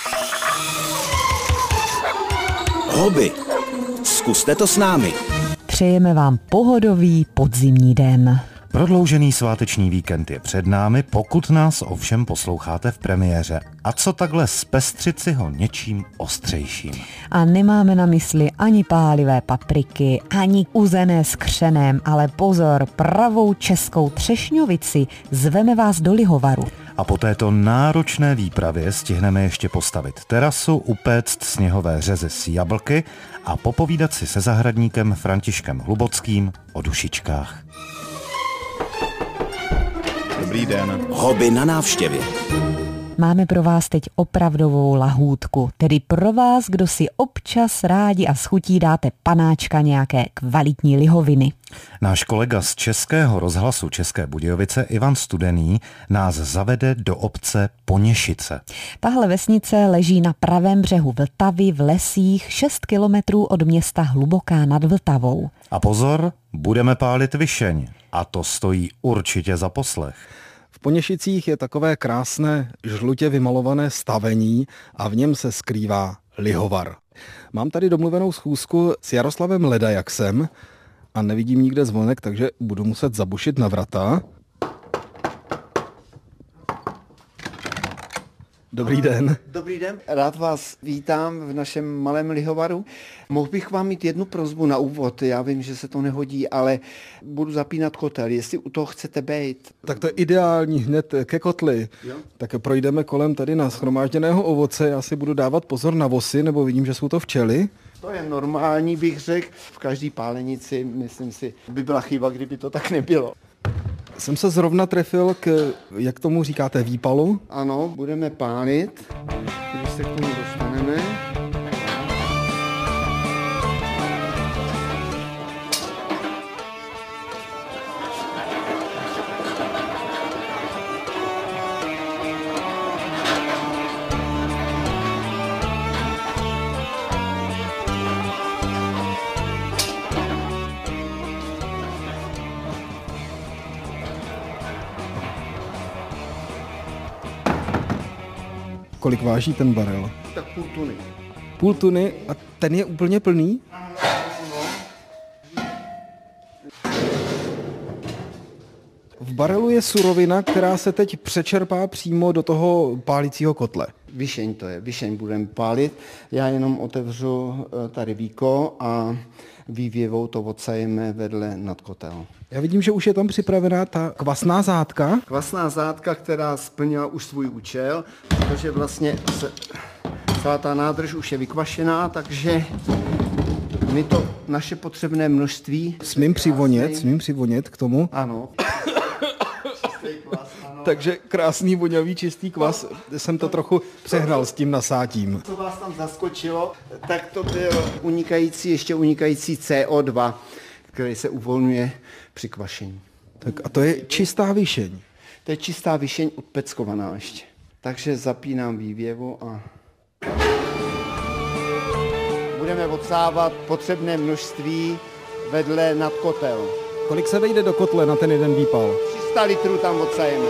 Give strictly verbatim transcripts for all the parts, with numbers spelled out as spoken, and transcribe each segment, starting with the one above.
Hobby. Zkuste to s námi. Přejeme vám pohodový podzimní den. Prodloužený sváteční víkend je před námi, pokud nás ovšem posloucháte v premiéře. A co takhle zpestřit si ho něčím ostřejším? A nemáme na mysli ani pálivé papriky, ani uzené s křenem, ale pozor, pravou českou třešňovici zveme vás do Lihovaru. A po této náročné výpravě stihneme ještě postavit terasu, upéct sněhové řezy s jablky a popovídat si se zahradníkem Františkem Hlubockým o dušičkách. Dobrý den. Hobby na návštěvě. Máme pro vás teď opravdovou lahůdku, tedy pro vás, kdo si občas rádi a s chutí dáte panáčka nějaké kvalitní lihoviny. Náš kolega z Českého rozhlasu České Budějovice Ivan Studený nás zavede do obce Poněšice. Tahle vesnice leží na pravém břehu Vltavy v lesích šest kilometrů od města Hluboká nad Vltavou. A pozor, budeme pálit višeň a to stojí určitě za poslech. V Poněšicích je takové krásné žlutě vymalované stavení a v něm se skrývá lihovar. Mám tady domluvenou schůzku s Jaroslavem Ledajaksem a nevidím nikde zvonek, takže budu muset zabušit na vrata. Dobrý den. Dobrý den, rád vás vítám v našem malém lihovaru. Mohl bych vám mít jednu prosbu na úvod, já vím, že se to nehodí, ale budu zapínat kotel, jestli u toho chcete být. Tak to je ideální hned ke kotli. Jo? Tak projdeme kolem tady na shromážděného ovoce, já si budu dávat pozor na vosy, nebo vidím, že jsou to včely. To je normální, bych řekl, v každý pálenici, myslím si, by byla chyba, kdyby to tak nebylo. Jsem se zrovna trefil k, jak tomu říkáte, výpalu. Ano, budeme pálit, když se k tomu dostaneme. Kolik váží ten barel? Tak půl tuny. Půl tuny a ten je úplně plný? V barelu je surovina, která se teď přečerpá přímo do toho pálícího kotle. Višeň to je, višeň budeme pálit. Já jenom otevřu tady víko a vývěvou to odsajeme vedle nad kotel. Já vidím, že už je tam připravená ta kvasná zátka. Kvasná zátka, která splnila už svůj účel, protože vlastně se, celá ta nádrž už je vykvašená, takže my to naše potřebné množství... Smím přivonět, smím přivonět k tomu. Ano. Takže krásný, voňavý, čistý kvas. Jsem to trochu přehnal s tím nasátím. Co vás tam zaskočilo, tak to byl unikající, ještě unikající C O dva, který se uvolňuje při kvašení. Tak a to je čistá višeň. To je čistá višeň odpeckovaná ještě. Takže zapínám vývěvu a budeme odsávat potřebné množství vedle nad kotel. Kolik se vejde do kotle na ten jeden výpal? tři sta litrů tam odsajeme.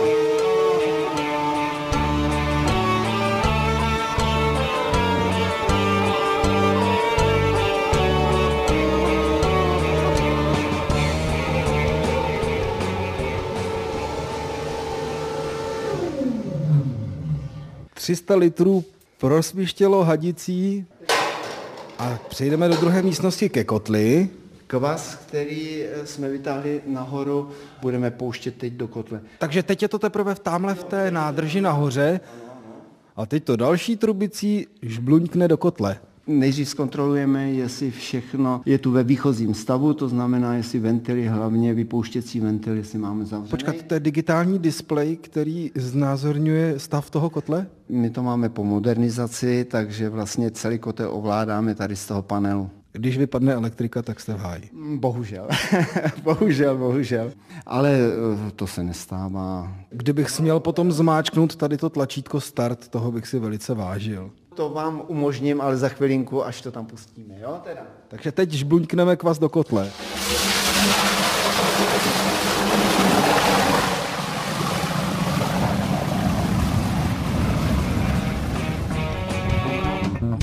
tři sta litrů prosvištělo hadicí a přejdeme do druhé místnosti ke kotli. Kvas, který jsme vytáhli nahoru, budeme pouštět teď do kotle. Takže teď je to teprve v támhle v té nádrži nahoře a teď to další trubicí žbluňkne do kotle. Nejdřív zkontrolujeme, jestli všechno je tu ve výchozím stavu, to znamená, jestli ventily, hlavně vypouštěcí ventil, jestli máme zavřený. Počkat, to je digitální displej, který znázorňuje stav toho kotle? My to máme po modernizaci, takže vlastně celý kotel ovládáme tady z toho panelu. Když vypadne elektrika, tak jste v háji. Bohužel, bohužel, bohužel. Ale to se nestává. Kdybych směl potom zmáčknout tady to tlačítko start, toho bych si velice vážil. To vám umožním, ale za chvilinku, až to tam pustíme, jo teda. Takže teď žbluňkneme kvas do kotle.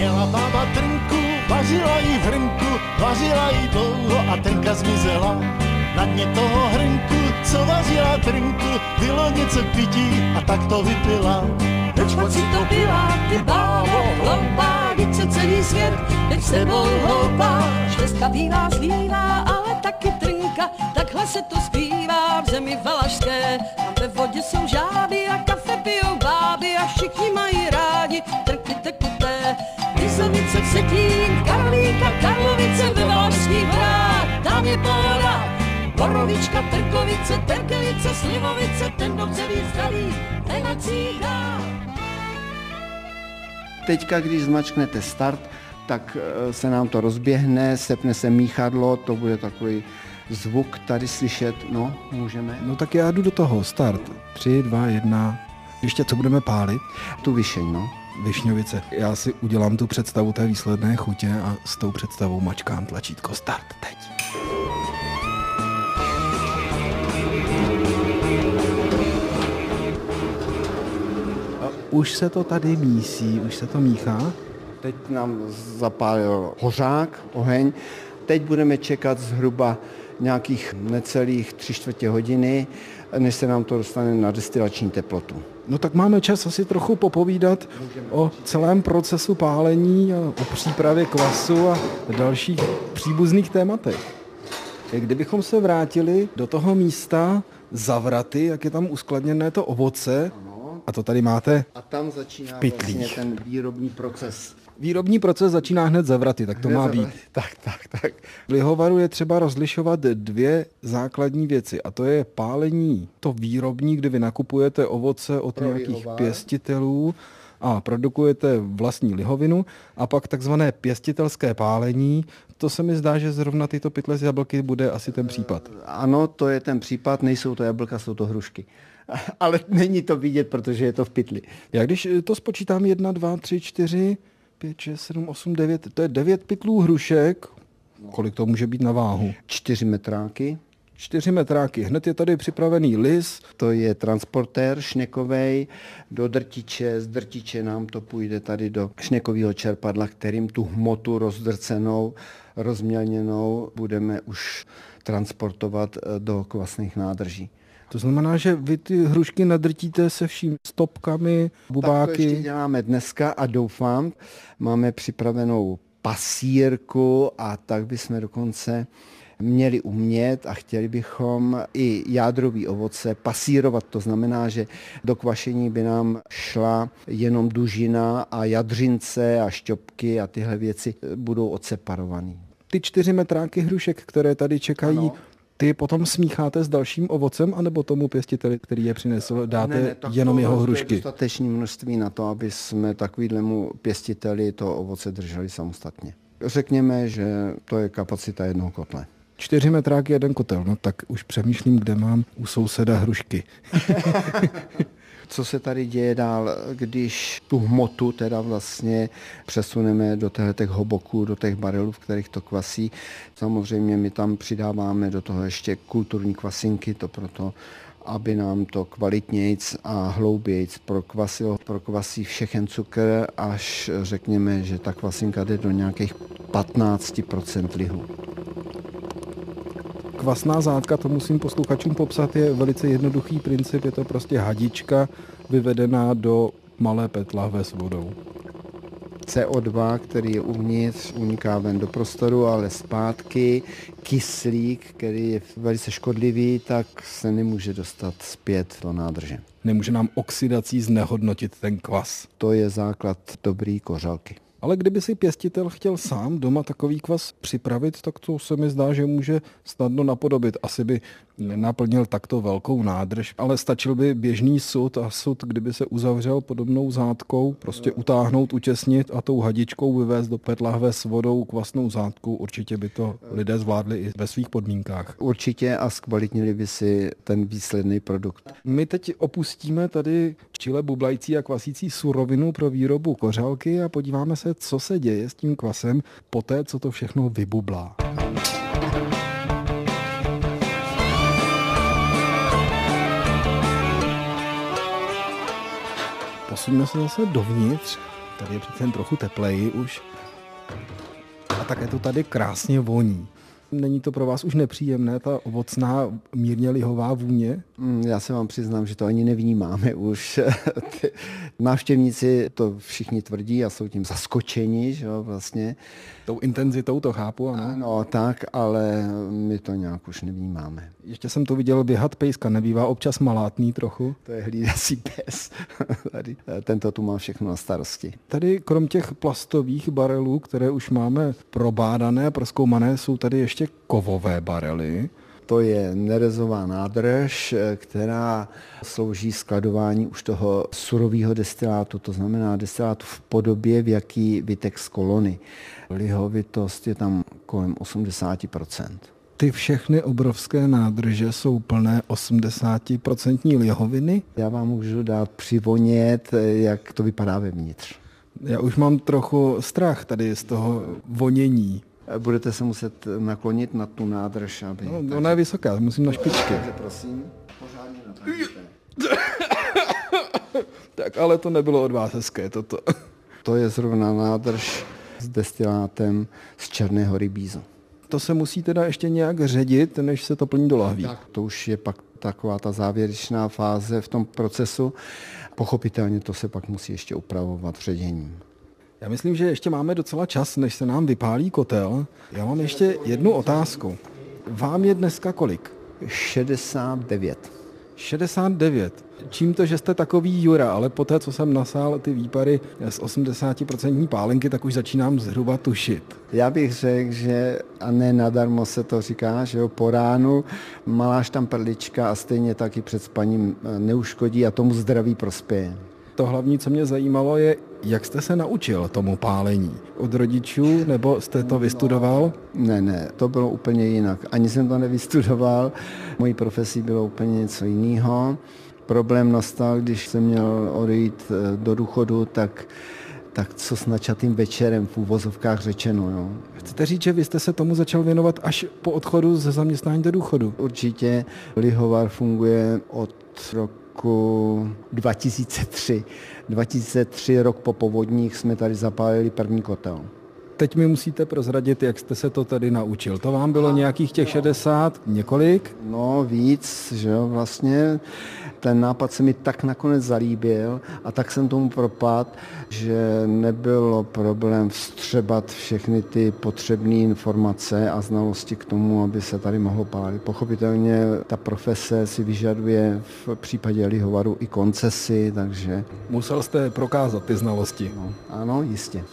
Měla bába trnku, vařila jí v hrnku, vařila jí dlouho a trnka zmizela. Na dně toho hrnku, co vařila trnku, bylo něco k pití a tak to vypila. Proč pak si to pila, ty bábo hloupá, víc se celý svět, teď s tebou hloupá. Štěstka bývá zlývá, ale taky trnka, takhle se to zpívá v zemi valašské. Tam ve vodě jsou žáby a kafe pijou báby a všichni mají rádi trnky tekuté. Vysovice, Vsetín, Karolíka, Karlovice ve Valašských horách, tam je pohoda. Borovička, Trkovice, Terkelice, Slivovice, ten kdo chce víc dalí, ten ať si dá. Teďka, když zmačknete start, tak se nám to rozběhne, sepne se míchadlo, to bude takový zvuk tady slyšet, no, můžeme. No tak já jdu do toho, start. Tři, dva, jedna. Ještě co budeme pálit? Tu Vyšeň, no. Višňovice. Já si udělám tu představu té výsledné chutě a s tou představou mačkám tlačítko start teď. A už se to tady mísí, už se to míchá. Teď nám zapálil hořák, oheň. Teď budeme čekat zhruba nějakých necelých tři čtvrtě hodiny, než se nám to dostane na destilační teplotu. No tak máme čas asi trochu popovídat o celém procesu pálení a o přípravě kvasu a dalších příbuzných tématech. Kdybychom se vrátili do toho místa Zavraty, jak je tam uskladněné to ovoce, a to tady máte a tam začíná pytlích. vlastně ten výrobní proces. Výrobní proces začíná hned Zavraty, tak to Hned má zavraty. být. Tak, tak, tak. V lihovaru je třeba rozlišovat dvě základní věci a to je pálení to výrobní, kdy vy nakupujete ovoce od Pro nějakých lihovar. pěstitelů a produkujete vlastní lihovinu a pak takzvané pěstitelské pálení. To se mi zdá, že zrovna tyto pytle z jablky bude asi ten případ. Ano, to je ten případ, nejsou to jablka, jsou to hrušky. Ale není to vidět, protože je to v pytli. Já když to spočítám jedna, dva, tři, čtyři, pět, šest, sedm, osm, devět, to je devět pytlů hrušek. Kolik to může být na váhu? Čtyři metráky. Čtyři metráky. Hned je tady připravený lis. To je transportér šnekovej do drtiče, z drtiče nám to půjde tady do šnekového čerpadla, kterým tu hmotu rozdrcenou, rozmělněnou budeme už transportovat do kvasných nádrží. To znamená, že vy ty hrušky nadrtíte se vším stopkami, bubáky. Tak to ještě děláme dneska a doufám, máme připravenou pasírku a tak bychom dokonce měli umět a chtěli bychom i jádrový ovoce pasírovat. To znamená, že do kvašení by nám šla jenom dužina a jadřince a šťopky a tyhle věci budou odseparovaný. Ty čtyři metráky hrušek, které tady čekají, ano. Ty potom smícháte s dalším ovocem, anebo tomu pěstiteli, který je přinesl, dáte ne, ne, jenom jeho hrušky? Je dostatečné množství na to, aby jsme takovýhlemu pěstiteli to ovoce drželi samostatně. Řekněme, že to je kapacita jednoho kotle. Čtyři metráky, jeden kotel, no tak už přemýšlím, kde mám u souseda hrušky. Co se tady děje dál, když tu hmotu teda vlastně přesuneme do těch hoboků, do těch barelů, v kterých to kvasí. Samozřejmě my tam přidáváme do toho ještě kulturní kvasinky, to proto, aby nám to kvalitnějc a hloubějc prokvasilo. Prokvasí všechen cukr, až řekněme, že ta kvasinka jde do nějakých patnáct procent lihu. Kvasná zátka, to musím posluchačům popsat, je velice jednoduchý princip, je to prostě hadička vyvedená do malé pétlahve s vodou. C O dva, který je uvnitř, uniká ven do prostoru, ale zpátky kyslík, který je velice škodlivý, tak se nemůže dostat zpět do nádrže. Nemůže nám oxidací znehodnotit ten kvas. To je základ dobrý kořalky. Ale kdyby si pěstitel chtěl sám doma takový kvas připravit, tak to se mi zdá, že může snadno napodobit. Asi by nenaplnil takto velkou nádrž, ale stačil by běžný sud a sud, kdyby se uzavřel podobnou zátkou, prostě utáhnout, utěsnit a tou hadičkou vyvést do pétlahve s vodou kvasnou zátku. Určitě by to lidé zvládli i ve svých podmínkách. Určitě a zkvalitnili by si ten výsledný produkt. My teď opustíme tady čile bublající a kvasící surovinu pro výrobu kořalky a podíváme se, co se děje s tím kvasem poté, co to všechno vybublá. Posuňme se zase dovnitř. Tady je přece jen trochu tepleji už. A také to tady krásně voní. Není to pro vás už nepříjemné, ta ovocná, mírně lihová vůně? Já se vám přiznám, že to ani nevnímáme už. Ty návštěvníci to všichni tvrdí a jsou tím zaskočeni, že jo, vlastně. Tou intenzitou to chápu, ano. Ano, tak, ale my to nějak už nevnímáme. Ještě jsem to viděl běhat pejska, nebývá občas malátný trochu? To je hlídací pes. Tady, tento tu má všechno na starosti. Tady krom těch plastových barelů, které už máme probádané, prozkoumané, jsou tady ještě kovové barely. To je nerezová nádrž, která slouží skladování už toho surového destilátu, to znamená destilátu v podobě, v jaký vytek z kolony. Lihovitost je tam kolem osmdesát procent. Ty všechny obrovské nádrže jsou plné osmdesátiprocentní lihoviny? Já vám můžu dát přivonět, jak to vypadá vevnitř. Já už mám trochu strach tady z toho vonění. Budete se muset naklonit na tu nádrž, aby... No, ona je vysoká, musím na špičky. Takže prosím, pořádně natáhněte. Tak, ale to nebylo od vás hezké, toto. To je zrovna nádrž s destilátem z černého rybízu. To se musí teda ještě nějak ředit, než se to plní do lahví. Tak, to už je pak taková ta závěrečná fáze v tom procesu. Pochopitelně to se pak musí ještě upravovat ředěním. Já myslím, že ještě máme docela čas, než se nám vypálí kotel. Já mám ještě jednu otázku. Vám je dneska kolik? šedesát devět. šedesát devět. Čím to, že jste takový Jura, ale poté, co jsem nasál ty výpary z osmdesátiprocentní pálenky, tak už začínám zhruba tušit. Já bych řekl, že a ne nadarmo se to říká, že jo, po ránu maláš tam perlička a stejně taky před spaním neuškodí a tomu zdraví prospěje. To hlavní, co mě zajímalo, je, jak jste se naučil tomu pálení? Od rodičů, nebo jste to vystudoval? Ne, ne, to bylo úplně jinak. Ani jsem to nevystudoval, mojí profesí bylo úplně něco jiného. Problém nastal, když jsem měl odejít do důchodu, tak, tak co s načatým večerem v úvozovkách řečeno. Jo. Chcete říct, že vy jste se tomu začal věnovat až po odchodu ze zaměstnání do důchodu? Určitě. Lihovar funguje od roku dva tisíce tři. dva tisíce tři, rok po povodních, jsme tady zapálili první kotel. Teď mi musíte prozradit, jak jste se to tady naučil. To vám bylo nějakých těch šedesát, několik? No víc, že jo, vlastně. Ten nápad se mi tak nakonec zalíbil a tak jsem tomu propadl, že nebylo problém vstřebat všechny ty potřebné informace a znalosti k tomu, aby se tady mohlo pálit. Pochopitelně ta profese si vyžaduje v případě lihovaru i koncesy, takže... Musel jste prokázat ty znalosti. No, ano, jistě.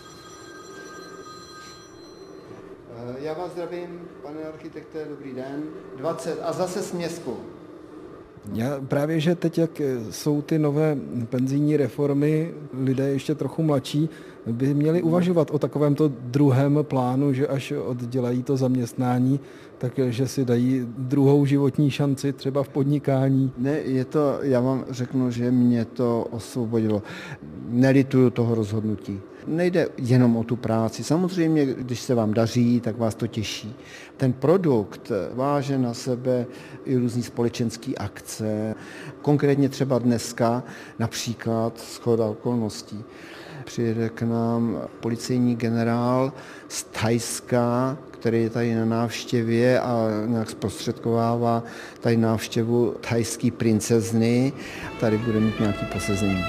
Já vás zdravím, pane architekte, dobrý den. dvacet a zase směsku. Já právě, že teď, jak jsou ty nové penzijní reformy, lidé ještě trochu mladší, by měli uvažovat o takovémto druhém plánu, že až oddělají to zaměstnání, takže si dají druhou životní šanci třeba v podnikání. Ne, je to, já vám řeknu, že mě to osvobodilo. Nelituju toho rozhodnutí. Nejde jenom o tu práci. Samozřejmě, když se vám daří, tak vás to těší. Ten produkt váže na sebe i různý společenský akce. Konkrétně třeba dneska, například shoda okolností. Přijede k nám policejní generál z Thajska, který je tady na návštěvě a nějak zprostředkovává tady návštěvu thajské princezny. Tady bude mít nějaké posezení.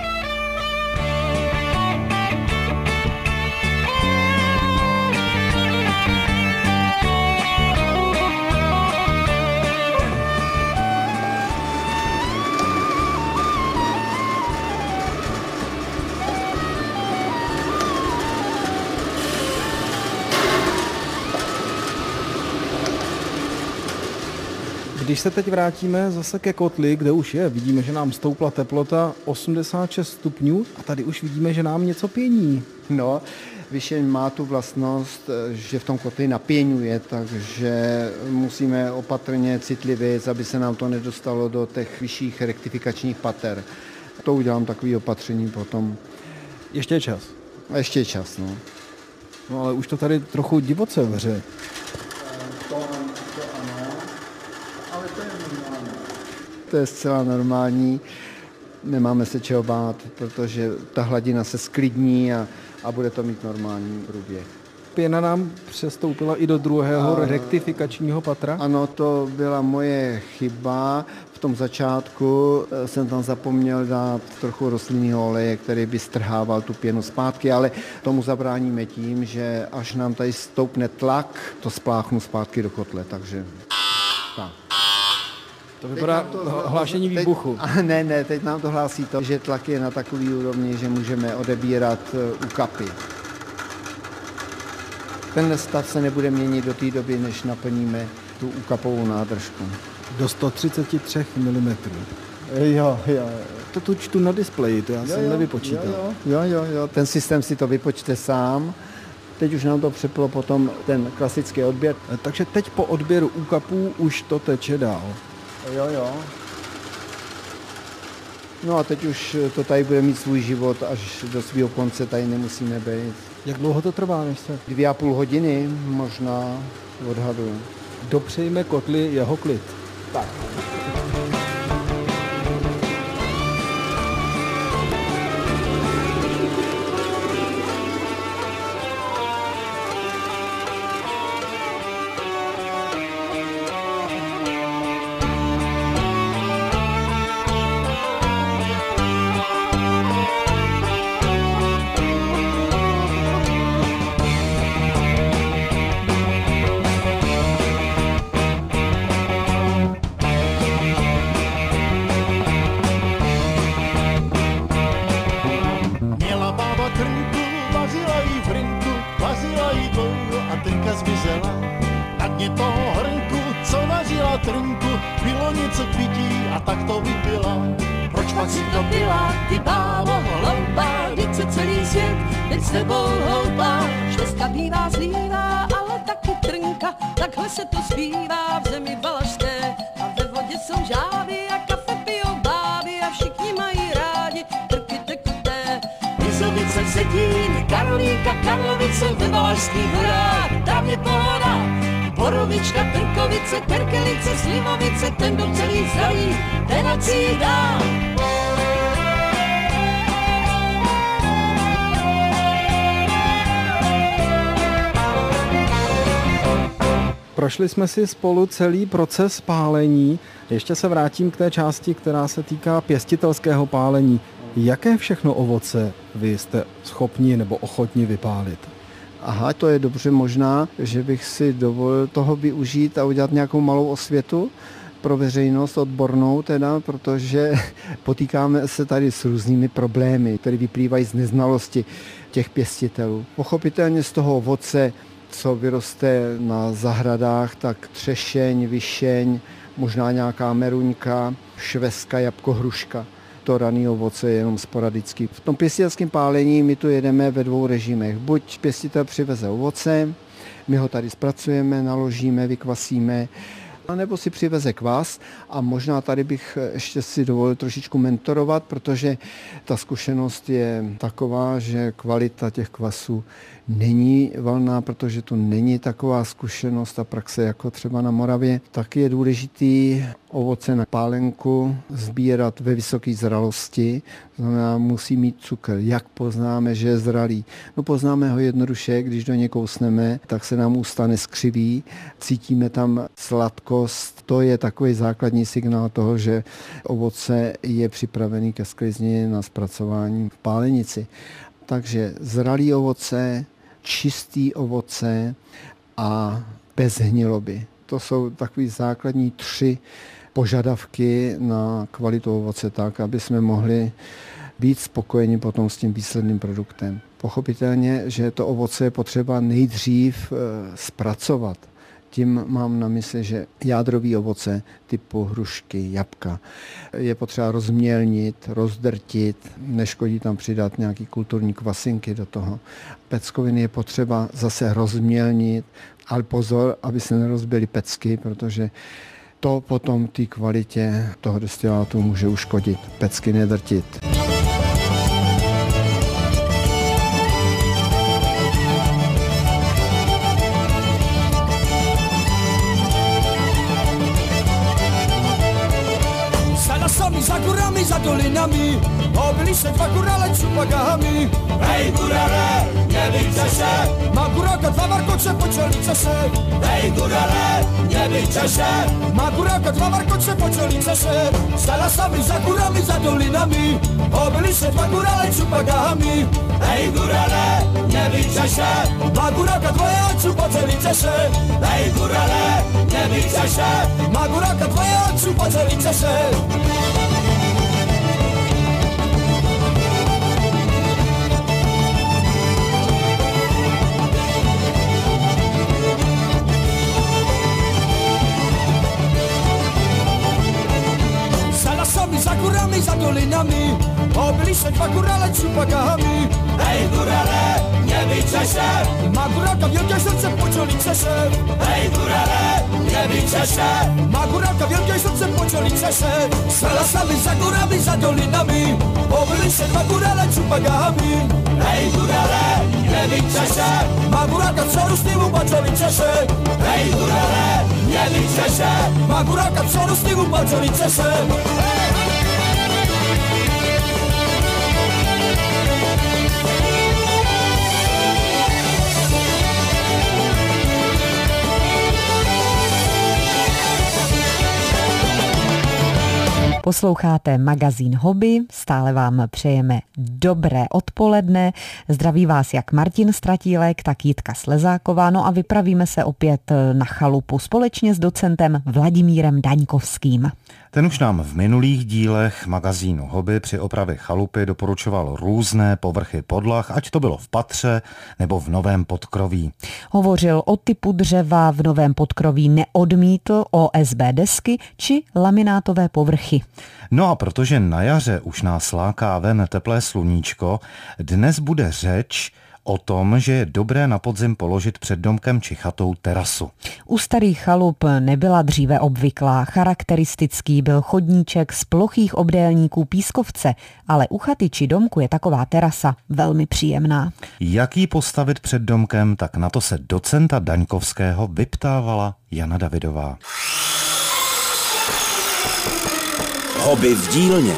Když se teď vrátíme zase ke kotli, kde už je, vidíme, že nám stoupla teplota osmdesát šest stupňů a tady už vidíme, že nám něco pění. No, Vyšeň má tu vlastnost, že v tom kotli napěňuje, takže musíme opatrně, citlivě, aby se nám to nedostalo do těch vyšších rektifikačních pater. To udělám takový opatření potom. Ještě je čas. A ještě je čas, no. No ale už to tady trochu divoce vře. To, to ano, ale to je normální. To je zcela normální. nemáme se čeho bát, protože ta hladina se sklidní a, a bude to mít normální průběh. Pěna nám přestoupila i do druhého a, rektifikačního patra? Ano, to byla moje chyba. V tom začátku jsem tam zapomněl dát trochu rostlinného oleje, který by strhával tu pěnu zpátky, ale tomu zabráníme tím, že až nám tady stoupne tlak, to spláchnu zpátky do kotle, takže tak. To vypadá to hlášení výbuchu. Teď, ne, ne, teď nám to hlásí to, že tlak je na takový úrovni, že můžeme odebírat u kapy. Tenhle stav se nebude měnit do té doby, než naplníme tu ukapovou nádržku. Do sto třicet tři milimetrů. Jo, jo. To tu čtu na displeji, to já jo, jsem jo, nevypočítal. Jo, jo, jo, jo, ten systém si to vypočte sám. Teď už nám to přeplo potom ten klasický odběr. Takže teď po odběru úkapů už to teče dál. Jo, jo. No a teď už to tady bude mít svůj život, až do svého konce tady nemusíme být. Jak dlouho to trvá, než se? Dvě a půl hodiny možná odhadu. Dopřejme kotli jeho klid. Tak. Se to zpívá v zemi valašské a ve vodě jsou žáby a kafe pijou báby a všichni mají rádi trky tekuté. Vizovice, Sedín, Karolíka, Karlovice ve Valašských horách, tam je pohoda. Borovička, Trkovice, Terkelice, Slivovice, ten do celý zralý, ten ať si dá. Prošli jsme si spolu celý proces pálení. Ještě se vrátím k té části, která se týká pěstitelského pálení. Jaké všechno ovoce vy jste schopni nebo ochotni vypálit? Aha, to je dobře, možná, že bych si dovolil toho využít a udělat nějakou malou osvětu pro veřejnost odbornou teda, protože potýkáme se tady s různými problémy, které vyplývají z neznalosti těch pěstitelů. Pochopitelně z toho ovoce, co vyroste na zahradách, tak třešeň, višeň, možná nějaká meruňka, švestka, jabko, hruška. To rané ovoce je jenom sporadicky. V tom pěstitelském pálení my tu jedeme ve dvou režimech. Buď pěstitel přiveze ovoce, my ho tady zpracujeme, naložíme, vykvasíme, nebo si přiveze kvas a možná tady bych ještě si dovolil trošičku mentorovat, protože ta zkušenost je taková, že kvalita těch kvasů není valná, protože to není taková zkušenost a praxe jako třeba na Moravě. Tak je důležitý ovoce na pálenku sbírat ve vysoké zralosti, znamená musí mít cukr. Jak poznáme, že je zralý? No poznáme ho jednoduše, když do něj kousneme, tak se nám ústa neskřiví, cítíme tam sladkost. To je takový základní signál toho, že ovoce je připravený ke sklizni na zpracování v pálenici. Takže zralý ovoce, čistý ovoce a bez hniloby. To jsou takový základní tři požadavky na kvalitu ovoce tak, aby jsme mohli být spokojeni potom s tím výsledným produktem. Pochopitelně, že to ovoce je potřeba nejdřív zpracovat. Tím mám na mysli, že jádrový ovoce typu hrušky, jabka je potřeba rozmělnit, rozdrtit, neškodí tam přidat nějaký kulturní kvasinky do toho. Peckoviny je potřeba zase rozmělnit, ale pozor, aby se nerozbily pecky, protože to potom té kvalitě toho destilátu může uškodit. Pecky nedrtit. Za górami, za dolinami, objeli se dva gurale čupagami. Hej gurale, nevíte se, má guráka dva varkoče po čelice se. Hej gurale, nevíte se, má guráka dva varkoče po čelice se. Stala sami za gurami, za dolinami, objeli se dva gurale čupagami. Hej gurale, nevíte se, má guráka dvoje očů po čelice se. Hej gurale, nevíte se, má guráka dvoje očů po čelice se. Za gurami, za dolinami, objeli se dva gurale čupagami. Hej gurale, nevíte se, má gurálka velké srdce po čelice se. Hej gurale, nevíte se, má gurálka velké srdce po čelice se. Stala sami za gurami, za dolinami, objeli se dva gurale čupagami. Hej gurale, nevíte se, má gurálka celou snivu po čelice se. Hej gurale, nevíte se, má gurálka celou snivu po čelice se. Posloucháte magazín Hobby, stále vám přejeme dobré odpoledne. Zdraví vás jak Martin Stratílek, tak Jitka Slezáková. No a vypravíme se opět na chalupu společně s docentem Vladimírem Daňkovským. Ten už nám v minulých dílech magazínu Hobby při opravě chalupy doporučoval různé povrchy podlah, ať to bylo v patře nebo v novém podkroví. Hovořil o typu dřeva v novém podkroví, neodmítl O S B desky či laminátové povrchy. No a protože na jaře už nás láká ven teplé sluníčko, dnes bude řeč o tom, že je dobré na podzim položit před domkem či chatou terasu. U starých chalup nebyla dříve obvyklá, charakteristický byl chodníček z plochých obdélníků pískovce, ale u chaty či domku je taková terasa velmi příjemná. Jak ji postavit před domkem, tak na to se docenta Daňkovského vyptávala Jana Davidová. Hobby v dílně.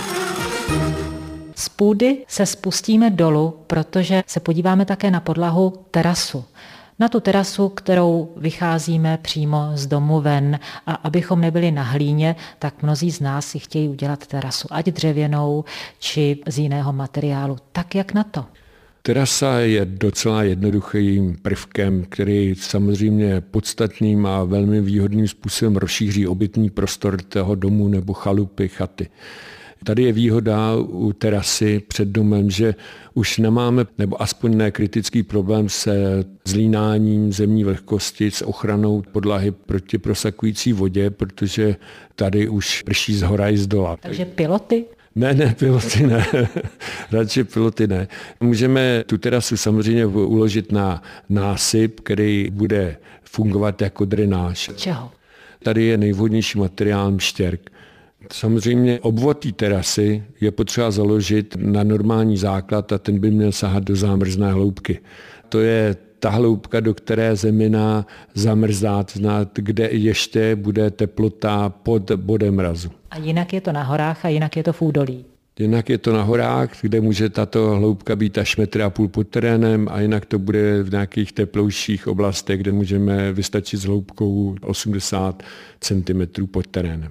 Z půdy se spustíme dolů, protože se podíváme také na podlahu terasu. Na tu terasu, kterou vycházíme přímo z domu ven, a abychom nebyli na hlíně, tak mnozí z nás si chtějí udělat terasu, ať dřevěnou, či z jiného materiálu. Tak jak na to? Terasa je docela jednoduchým prvkem, který samozřejmě podstatným a velmi výhodným způsobem rozšíří obytný prostor toho domu nebo chalupy, chaty. Tady je výhoda u terasy před domem, že už nemáme, nebo aspoň ne kritický problém se zlínáním zemní vlhkosti, s ochranou podlahy proti prosakující vodě, protože tady už prší zhora i zdola. Takže piloty? Ne, ne, piloty ne. Radši piloty ne. Můžeme tu terasu samozřejmě uložit na násyp, který bude fungovat jako drenáž. Čeho? Tady je nejvhodnější materiál štěrk. Samozřejmě obvod té terasy je potřeba založit na normální základ a ten by měl sahat do zámrzné hloubky. To je ta hloubka, do které zemina zamrzá, kde ještě bude teplota pod bodem mrazu. A jinak je to na horách a jinak je to v údolí. Jinak je to na horách, kde může tato hloubka být až metr a půl pod terénem, a jinak to bude v nějakých teplouších oblastech, kde můžeme vystačit s hloubkou osmdesát centimetrů pod terénem.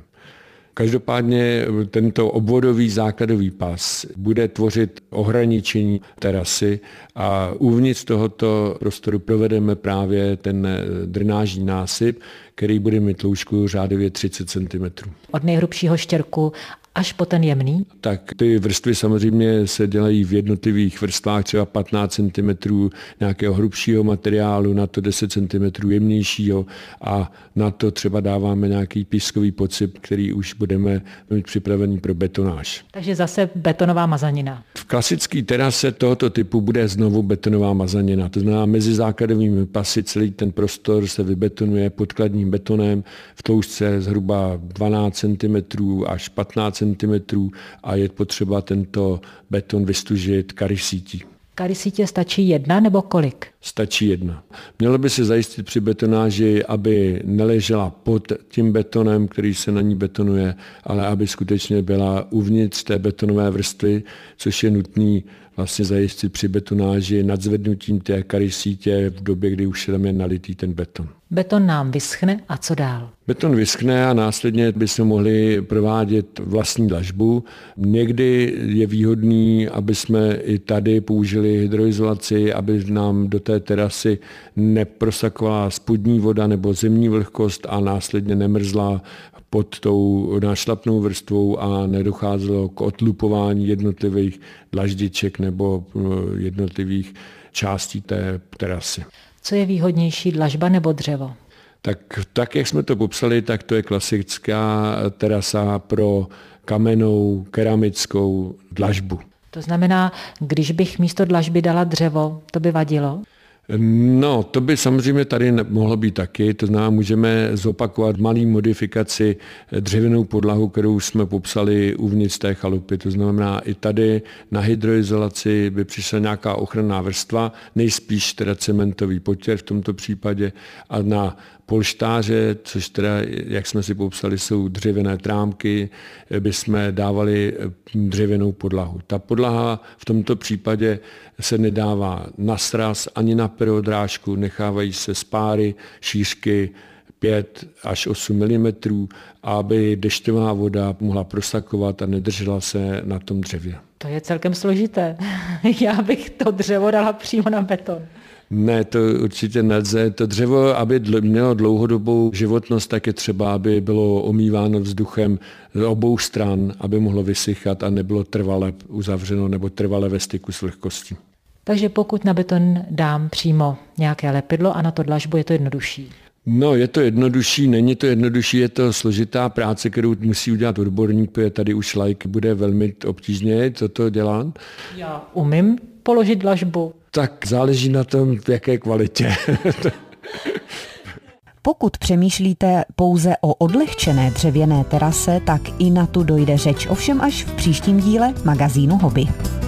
Každopádně tento obvodový základový pas bude tvořit ohraničení terasy a uvnitř tohoto prostoru provedeme právě ten drenážní násyp, který bude mít tloušku řádově třicet centimetrů. Od nejhrubšího štěrku až po ten jemný? Tak ty vrstvy samozřejmě se dělají v jednotlivých vrstvách, třeba patnáct centimetrů nějakého hrubšího materiálu, na to deset centimetrů jemnějšího a na to třeba dáváme nějaký pískový podsyp, který už budeme mít připravený pro betonáž. Takže zase betonová mazanina. V klasické terase tohoto typu bude znovu betonová mazanina. To znamená, mezi základovými pasy celý ten prostor se vybetonuje podkladním betonem v tloušťce zhruba dvanáct centimetrů až patnáct centimetrů a je potřeba tento beton vystužit karysítí. Karysítě stačí jedna nebo kolik? Stačí jedna. Mělo by se zajistit při betonáži, aby neležela pod tím betonem, který se na ní betonuje, ale aby skutečně byla uvnitř té betonové vrstvy, což je nutný vlastně zajistit při betonáži nad zvednutím té karysítě v době, kdy už tam je nalitý ten beton. Beton nám vyschne a co dál? Beton vyschne a následně bychom mohli provádět vlastní dlažbu. Někdy je výhodný, aby jsme i tady použili hydroizolaci, aby nám do té terasy neprosakovala spodní voda nebo zemní vlhkost a následně nemrzla pod tou nášlapnou vrstvou a nedocházelo k otlupování jednotlivých dlaždiček nebo jednotlivých částí té terasy. Co je výhodnější, dlažba nebo dřevo? Tak, tak, jak jsme to popsali, tak to je klasická terasa pro kamennou, keramickou dlažbu. To znamená, když bych místo dlažby dala dřevo, to by vadilo? No, to by samozřejmě tady mohlo být taky, to znamená, můžeme zopakovat malý modifikaci dřevěnou podlahu, kterou jsme popsali uvnitř té chalupy. To znamená, i tady na hydroizolaci by přišla nějaká ochranná vrstva, nejspíš teda cementový potěr v tomto případě, a na polštáře, což teda, jak jsme si popsali, jsou dřevěné trámky, by jsme dávali dřevěnou podlahu. Ta podlaha v tomto případě se nedává na sraz ani na perodrážku, nechávají se spáry šířky pět až osm milimetrů, aby dešťová voda mohla prosakovat a nedržela se na tom dřevě. To je celkem složité. Já bych to dřevo dala přímo na beton. Ne, to určitě nelze. To dřevo, aby mělo dlouhodobou životnost, tak je třeba, aby bylo omýváno vzduchem z obou stran, aby mohlo vysychat a nebylo trvale uzavřeno nebo trvale ve styku s vlhkostí. Takže pokud na beton dám přímo nějaké lepidlo a na to dlažbu, je to jednodušší. No, je to jednodušší, není to jednodušší, je to složitá práce, kterou musí udělat odborník, protože tady už laik bude velmi obtížně toto dělat. Já umím položit dlažbu. Tak záleží na tom, v jaké kvalitě. Pokud přemýšlíte pouze o odlehčené dřevěné terase, tak i na tu dojde řeč, ovšem až v příštím díle magazínu Hobby.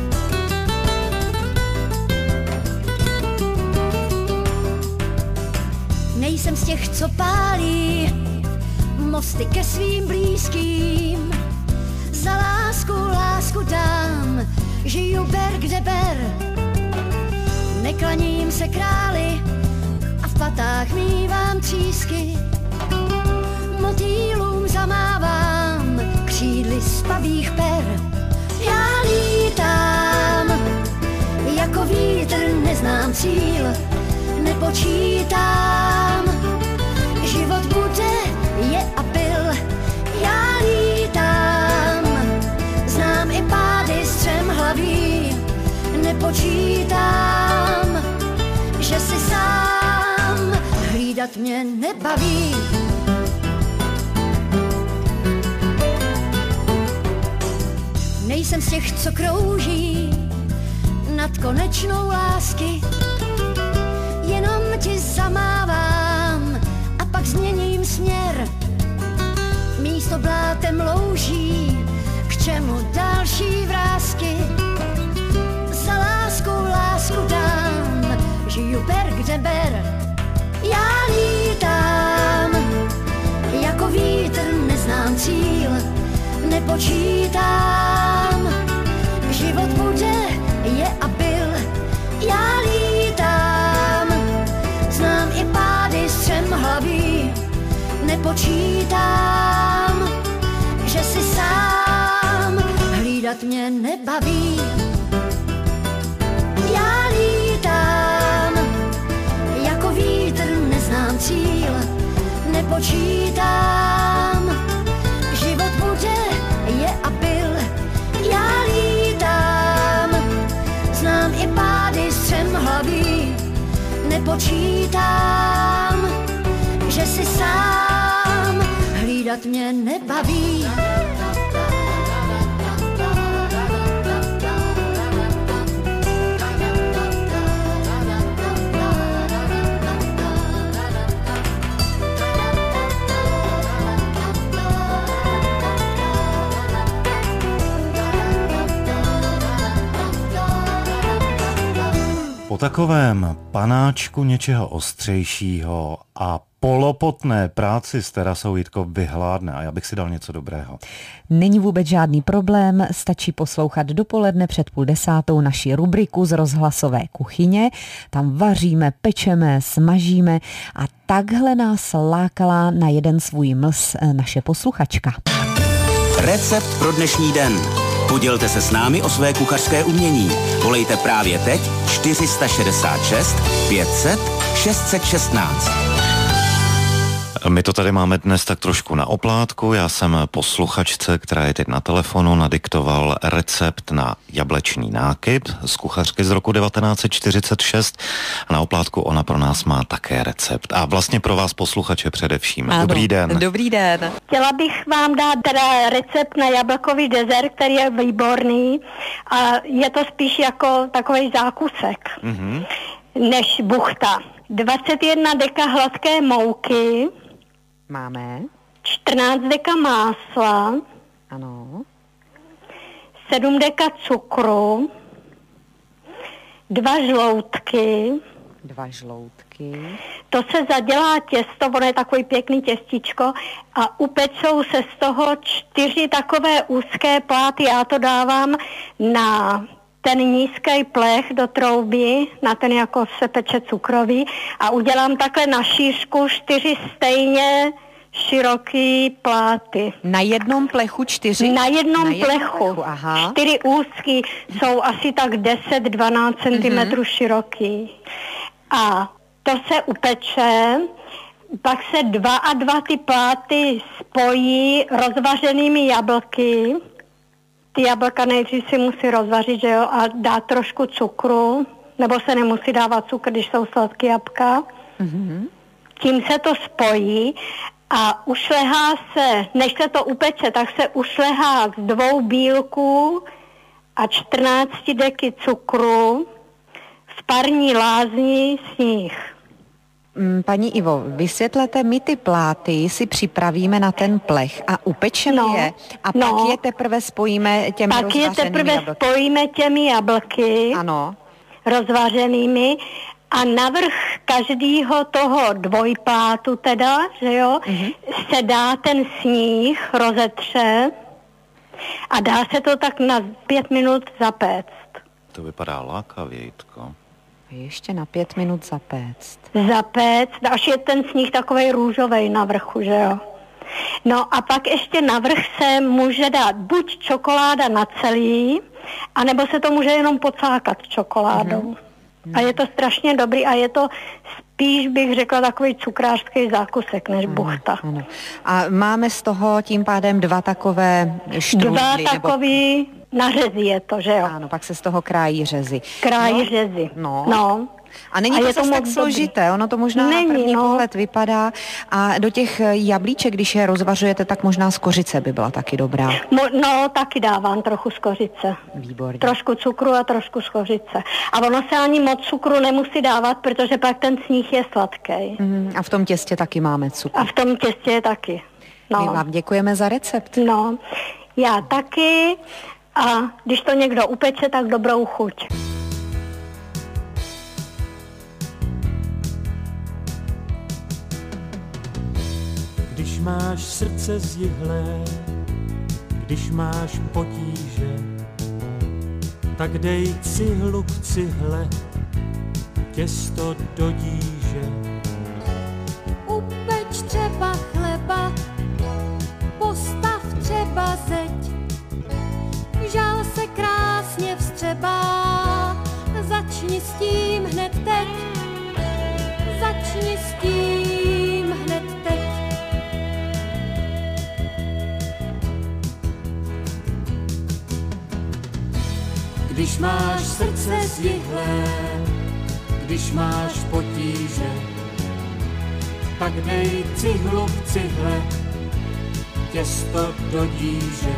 Nejsem z těch, co pálí mosty ke svým blízkým. Za lásku, lásku dám, žiju ber kde ber. Neklaním se králi a v patách mívám třísky. Motýlům zamávám křídly z pavých per. Já lítám, jako vítr neznám cíl, nepočítám. Život bude, je a byl. Já lítám, znám i pády střemhlaví, nepočítám, že si sám hlídat mě nebaví. Nejsem z těch, co krouží nad konečnou lásky, jenom ti zamávám a pak změním směr. Místo blátem louží, k čemu další vrásky. Za lásku, lásku dám, žiju ber kde ber. Já lítám, jako vítr neznám cíl, nepočítám. Život bude, je a byl. Já lítám, znám i pády střemhlaví, nepočítám, že si sám hlídat mě nebaví. Já lítám, jako vítr neznám cíl, nepočítám. Život bude, je a byl. Já lítám, znám i pády střemhlaví, nepočítám, že si sám hlídat mě nebaví. takovém panáčku něčeho ostřejšího a polopotné práci s terasou, Jitko, vyhládne a já bych si dal něco dobrého. Není vůbec žádný problém, stačí poslouchat dopoledne před půl desátou naši rubriku z rozhlasové kuchyně. Tam vaříme, pečeme, smažíme a takhle nás lákala na jeden svůj mlz naše posluchačka. Recept pro dnešní den. Podělte se s námi o své kuchařské umění. Volejte právě teď čtyři šedesát šest pět set šest set šestnáct. My to tady máme dnes tak trošku na oplátku. Já jsem posluchačce, která je teď na telefonu, nadiktoval recept na jablečný nákyp z kuchařky z roku devatenáct set čtyřicet šest. Na oplátku ona pro nás má také recept. A vlastně pro vás posluchače především. Ano, dobrý den. Dobrý den. Chtěla bych vám dát teda recept na jablkový dezert, který je výborný a je to spíš jako takový zákusek, mm-hmm. než buchta. dvacet jedna deka hladké mouky. Máme. čtrnáct deka másla. Ano. sedm deka cukru. Dva žloutky. Dva žloutky. To se zadělá těsto, ono je takový pěkný těstičko a upečou se z toho čtyři takové úzké pláty. Já to dávám na ten nízký plech do trouby, na ten jako se peče cukrový a udělám takhle na šířku čtyři stejně široký pláty. Na jednom plechu čtyři? Na jednom, na jednom plechu. plechu aha. Čtyři úzký jsou asi tak deset dvanáct centimetrů mm-hmm. široký. A to se upeče, pak se dva a dva ty pláty spojí rozvařenými jablky. Ty jablka nejdřív si musí rozvařit, že jo, a dát trošku cukru, nebo se nemusí dávat cukr, když jsou sladké jabka. Mm-hmm. Tím se to spojí a ušlehá se, než se to upeče, tak se ušlehá z dvou bílků a čtrnácti deky cukru v parní lázni sníh. Paní Ivo, vysvětlete, my ty pláty si připravíme na ten plech a upečeme no, je a no, pak je teprve spojíme těmi pak rozvařenými je teprve jablky. spojíme těmi jablky ano. rozvařenými a navrch každého toho dvojplátu teda, že jo, mm-hmm. se dá ten sníh rozetře a dá se to tak na pět minut zapéct. To vypadá lákavě, Jitko. Ještě na pět minut zapéct. Zapéct, až je ten sníh takovej růžovej na vrchu, že jo. No a pak ještě na vrch se může dát buď čokoláda na celý, anebo se to může jenom pocákat čokoládou. Mm-hmm. A je to strašně dobrý a je to spíš, bych řekla, takový cukrářský zákusek než ano, buchta. Ano. A máme z toho tím pádem dva takové štrůdly. Dva nebo... takový na řezi je to, že jo. Ano, pak se z toho krájí řezy. Krájí no, řezy. No. no. A není a to je to zase tak dobrý. složité, ono to možná není, na první no. pohled vypadá. A do těch jablíček, když je rozvařujete, tak možná z kořice by byla taky dobrá. Mo- no, taky dávám trochu z kořice. Výborně. Trošku cukru a trošku z kořice. A ono se ani moc cukru nemusí dávat, protože pak ten sníh je sladký. Mm, a v tom těstě taky máme cukr. A v tom těstě je taky. No. My vám děkujeme za recept. No, já taky. A když to někdo upeče, tak dobrou chuť. Když máš srdce zjihlé, když máš potíže, tak dej cihlu k cihle, těsto do díže. Upeč třeba chleba, postav třeba zeď, žál se krásně vstřebá, začni s tím hned teď, začni s tím hned teď. Když máš srdce zjihlé, když máš potíže, tak dej cihlu k cihle, těsto do díže.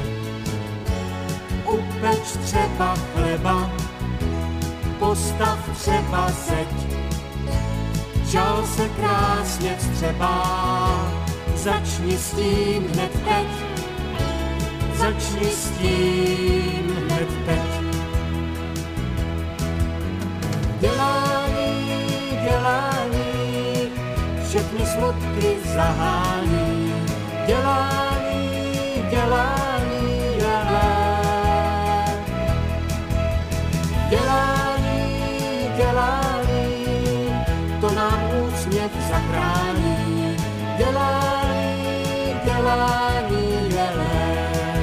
Upeč třeba chleba, postav třeba zeď, žal se krásně vstřebá, začni s tím hned teď, začni s tím hned teď. Dělá smutky zahání. Dělání, dělání je lék. Dělání, dělání, to nám úsměv zachrání. Dělání, dělání je lék.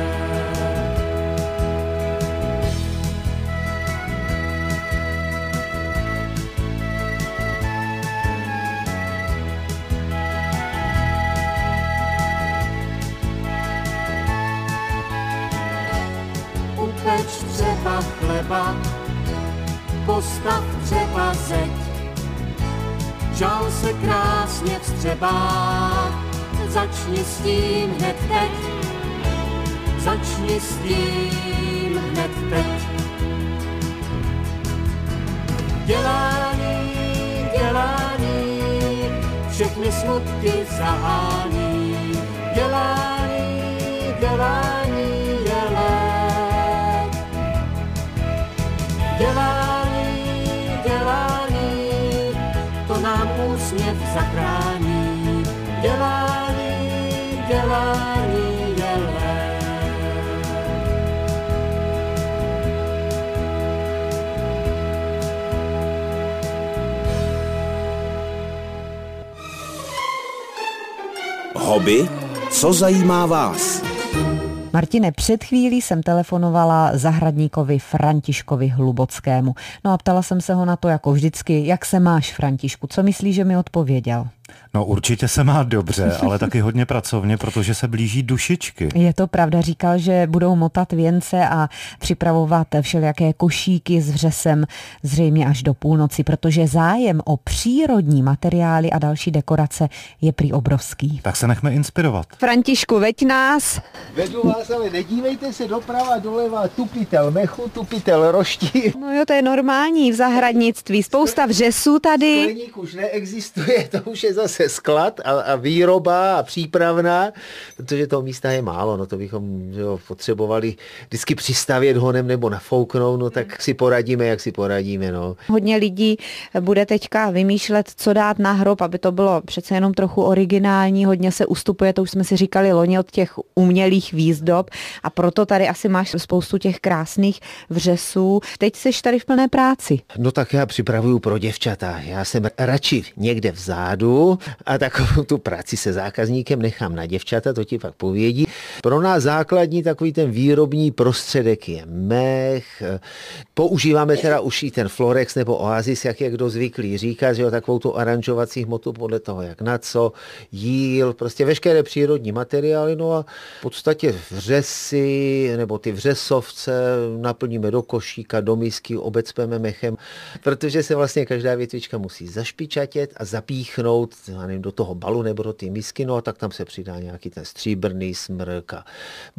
Upeč třeba chleba, postav třeba zeď, žal se krásně vstřebá, začni s tím hned teď, začni s tím hned teď. Dělání, dělání, všechny smutky zahání. Dělání, dělání je lék. Dělání, dělání, to nám úsměv zachrání. Dělání, dělání je lék. Hobby? Co zajímá vás? Martine, před chvílí jsem telefonovala zahradníkovi Františkovi Hlubockému. No a ptala jsem se ho na to jako vždycky, jak se máš, Františku, co myslíš, že mi odpověděl? No určitě se má dobře, ale taky hodně pracovně, protože se blíží dušičky. Je to pravda, říkal, že budou motat věnce a připravovat všelijaké košíky s vřesem zřejmě až do půlnoci, protože zájem o přírodní materiály a další dekorace je prý obrovský. Tak se nechme inspirovat. Františku, veď nás. Vedu vás, ale nedívejte se doprava, doleva, tupitel mechu, tupitel roští. No jo, to je normální v zahradnictví, spousta vřesů tady. Skleník už neexistuje, to už je zase sklad a, a výroba a přípravná, protože toho místa je málo, no to bychom jo, potřebovali vždycky přistavět honem nebo nafouknout, no tak si poradíme, jak si poradíme, no. Hodně lidí bude teďka vymýšlet, co dát na hrob, aby to bylo přece jenom trochu originální, hodně se ustupuje, to už jsme si říkali loni, od těch umělých výzdob a proto tady asi máš spoustu těch krásných vřesů. Teď seš tady v plné práci. No tak já připravuju pro děvčata, já jsem radši někde vzadu a takovou tu práci se zákazníkem nechám na děvčata, to ti pak povědí. Pro nás základní takový ten výrobní prostředek je mech, používáme teda už i ten Florex nebo Oasis, jak je kdo zvyklý říkat, že jo, takovou tu aranžovací hmotu podle toho, jak na co, jíl, prostě veškeré přírodní materiály, no a v podstatě vřesy nebo ty vřesovce naplníme do košíka, do misky, obecpeme mechem, protože se vlastně každá větvička musí zašpičatět a zapíchnout, já nevím, do toho balu nebo do té misky, no a tak tam se přidá nějaký ten stříbrný smrk a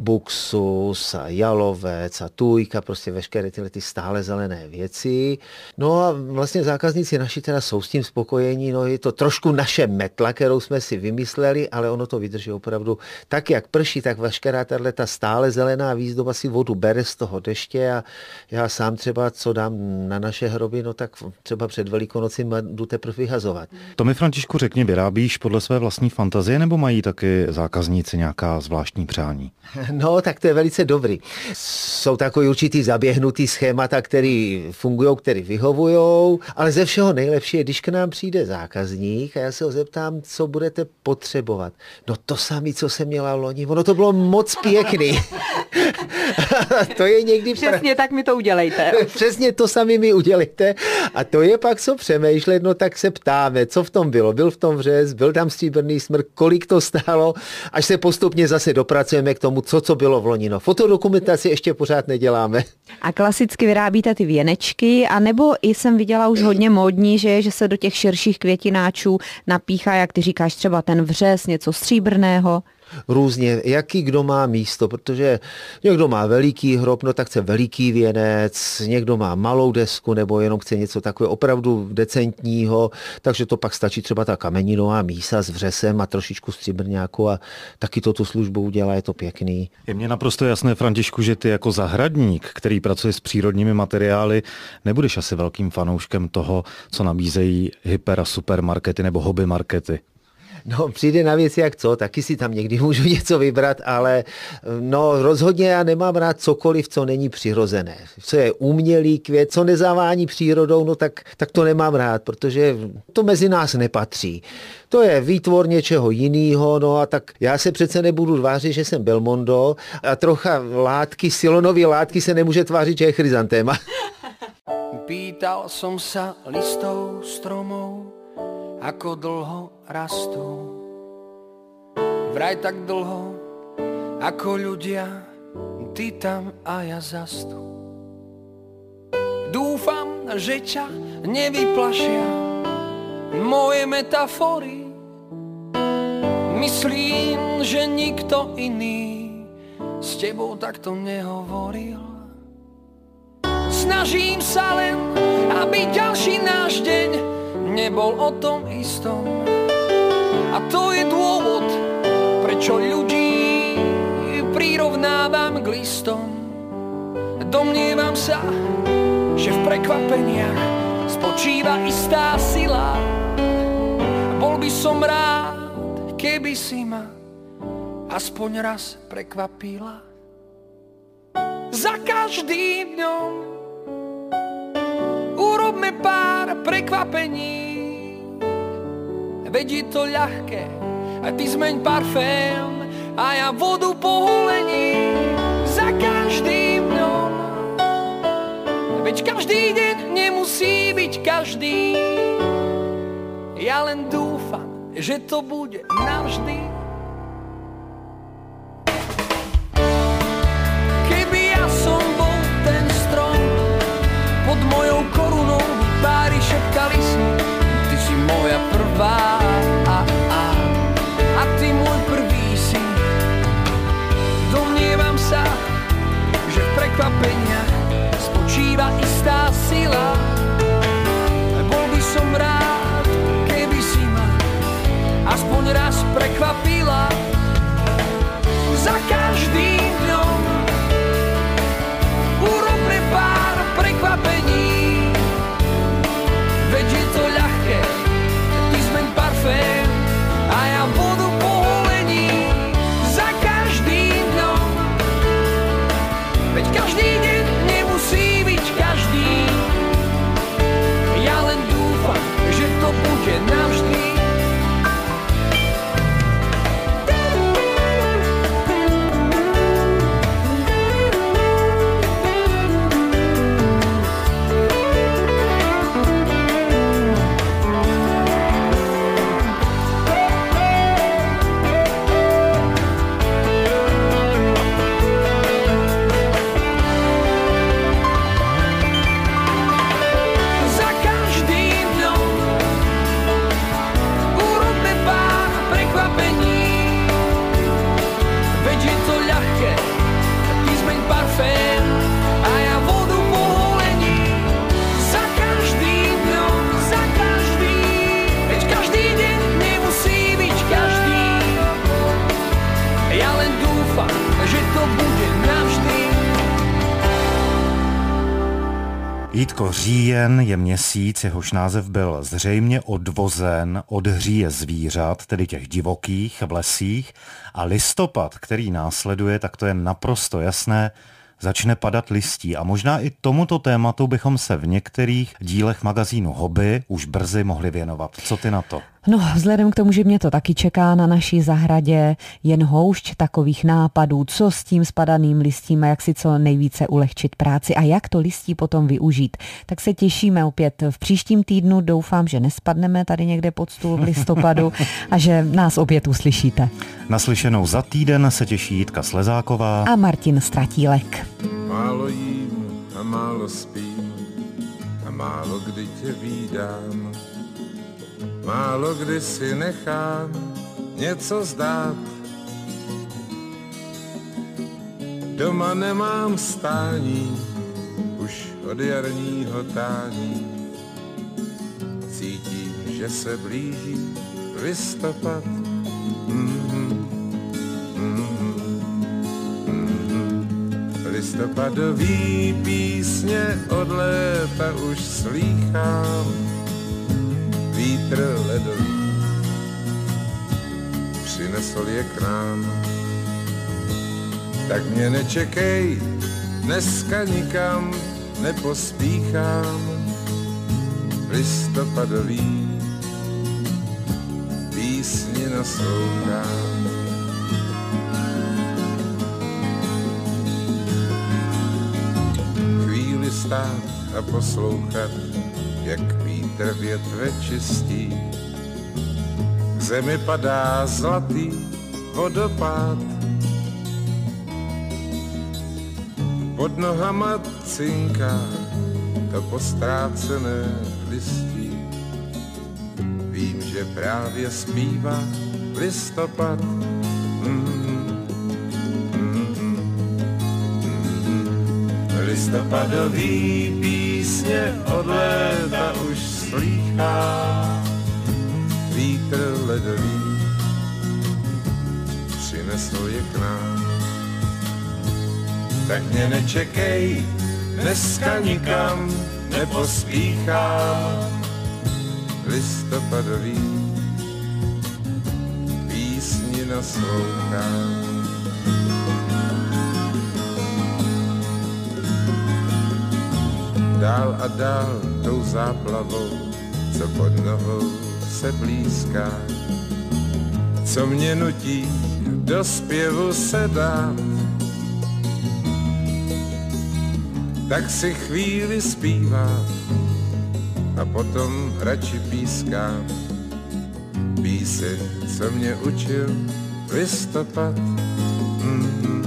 buksus a jalovec a tujka, prostě veškeré tyhle ty stále zelené věci. No a vlastně zákazníci naši teda jsou s tím spokojení, no je to trošku naše metla, kterou jsme si vymysleli, ale ono to vydrží opravdu tak, jak prší, tak veškerá tato stále zelená výzdoba si vodu bere z toho deště a já sám třeba, co dám na naše hroby, no tak třeba před Velikonocím jdu teprve vyhazovat. To mi, Františku, řekni, vyrábíš podle své vlastní fantazie nebo mají taky zákazníci nějaká zvláštní přání? No, tak to je velice dobrý. Jsou takový určitý zaběhnutý schémata, který fungují, který vyhovují, ale ze všeho nejlepší je, když k nám přijde zákazník a já se ho zeptám, co budete potřebovat. No to samé, co jsem měla loni, ono to bylo moc pěkný. To je někdy... Přesně tak mi to udělejte. Přesně to sami mi udělejte. A to je pak co přemýšlet, no tak se ptáme, co v tom bylo. Byl v tom vřes, byl tam stříbrný smrk, kolik to stálo, až se postupně zase dopracujeme k tomu, co co bylo v loni. No, fotodokumentaci ještě pořád neděláme. A klasicky vyrábíte ty věnečky, anebo i jsem viděla už hodně módní, že, že se do těch širších květináčů napíchá, jak ty říkáš, třeba ten vřes, něco stříbrného. Různě, jaký kdo má místo, protože někdo má veliký hrob, no tak chce veliký věnec, někdo má malou desku nebo jenom chce něco takového opravdu decentního, takže to pak stačí třeba ta kameninová mísa s vřesem a trošičku stříbrňáku a taky to tu službu udělá, je to pěkný. Je mně naprosto jasné, Františku, že ty jako zahradník, který pracuje s přírodními materiály, nebudeš asi velkým fanouškem toho, co nabízejí hyper a supermarkety nebo hobby markety. No, přijde na věci jak co, taky si tam někdy můžu něco vybrat, ale no rozhodně já nemám rád cokoliv, co není přirozené. Co je umělý květ, co nezavání přírodou, no tak, tak to nemám rád, protože to mezi nás nepatří. To je výtvor něčeho jiného, no a tak já se přece nebudu tvářit, že jsem Belmondo a trocha látky, silonový látky se nemůže tvářit, že je chryzantéma. Pýtal som sa listov stromov, ako dlho rastú. Vraj tak dlho, ako ľudia, ty tam a ja zas tu. Dúfam, že ťa nevyplašia moje metafory. Myslím, že nikto iný s tebou takto nehovoril. Snažím sa len, aby ďalší náš deň nebol o tom istom. A to je dôvod, prečo ľudí prirovnávam k listom. Domnievam sa, že v prekvapeniach spočíva istá sila. Bol by som rád, keby si ma aspoň raz prekvapila. Za každým dňom urobme pár prekvapení, veď je to ľahké, a ty zmeň parfém a ja vodu po holení. Za každým dňom, veď každý deň nemusí byť každý. Ja len dúfam, že to bude navždy. Keby ja som bol ten strom, pod mojou korunou páry šepkali si, ty si moja prvá a, a, a ty môj prvý si. Domnievam sa, že v prekvapeniach spočíva istá sila. Bol by som rád, keby si ma aspoň raz prekvapila. Za každým dňom urobme pár prekvapení, veď je to ľahké, ty zmeň parfém a ja vodu po holení. Za každým dňom, veď každý deň nemusí byť každý. Ja len dúfam, že to bude navždy. Jítko, říjen je měsíc, jehož název byl zřejmě odvozen od hříje zvířat, tedy těch divokých v lesích, a listopad, který následuje, tak to je naprosto jasné, začne padat listí a možná i tomuto tématu bychom se v některých dílech magazínu Hobby už brzy mohli věnovat. Co ty na to? No, vzhledem k tomu, že mě to taky čeká na naší zahradě, jen houšť takových nápadů, co s tím spadaným listím a jak si co nejvíce ulehčit práci a jak to listí potom využít. Tak se těšíme opět v příštím týdnu. Doufám, že nespadneme tady někde pod stůl v listopadu a že nás opět uslyšíte. Naslyšenou za týden se těší Jitka Slezáková a Martin Stratílek. Málo jím a málo spím a málo kdy tě vídám. Málo kdy si nechám něco zdát. Doma nemám stání, už od jarního tání. Cítím, že se blíží listopad. Mm-hmm. Mm-hmm. Mm-hmm. Listopadový písně od léta už slýchám. Vítr ledový přinesl je k nám. Tak mě nečekej, dneska nikam nepospíchám. Listopadový písni naslouchám. Chvíli stát a poslouchat, jak vítr větve čistí. K zemi padá zlatý vodopád. Pod nohama cinká to postrácené listí. Vím, že právě zpívá listopad. Mm-hmm. Mm-hmm. Listopadový písně od léta už slýchá. Vítr ledový přinesl je k nám. Tak mě nečekej, dneska nikam nepospíchám. Listopadový písni naslouchám. Dál a dál tou záplavou, co pod nohou se blízká, co mě nutí do zpěvu se dát. Tak si chvíli zpívám a potom radši pískám píseň, co mě učil listopad. Mm-hmm.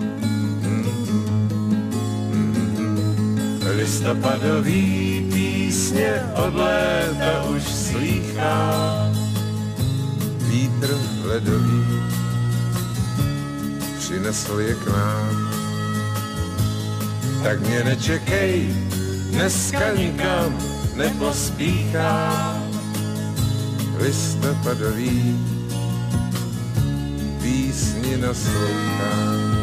Mm-hmm. Listopadový písně od léta už slýchám. Vítr ledový přinesl je k nám. Tak mě nečekej, dneska nikam nepospíchám. Listopadový písni naslouchám.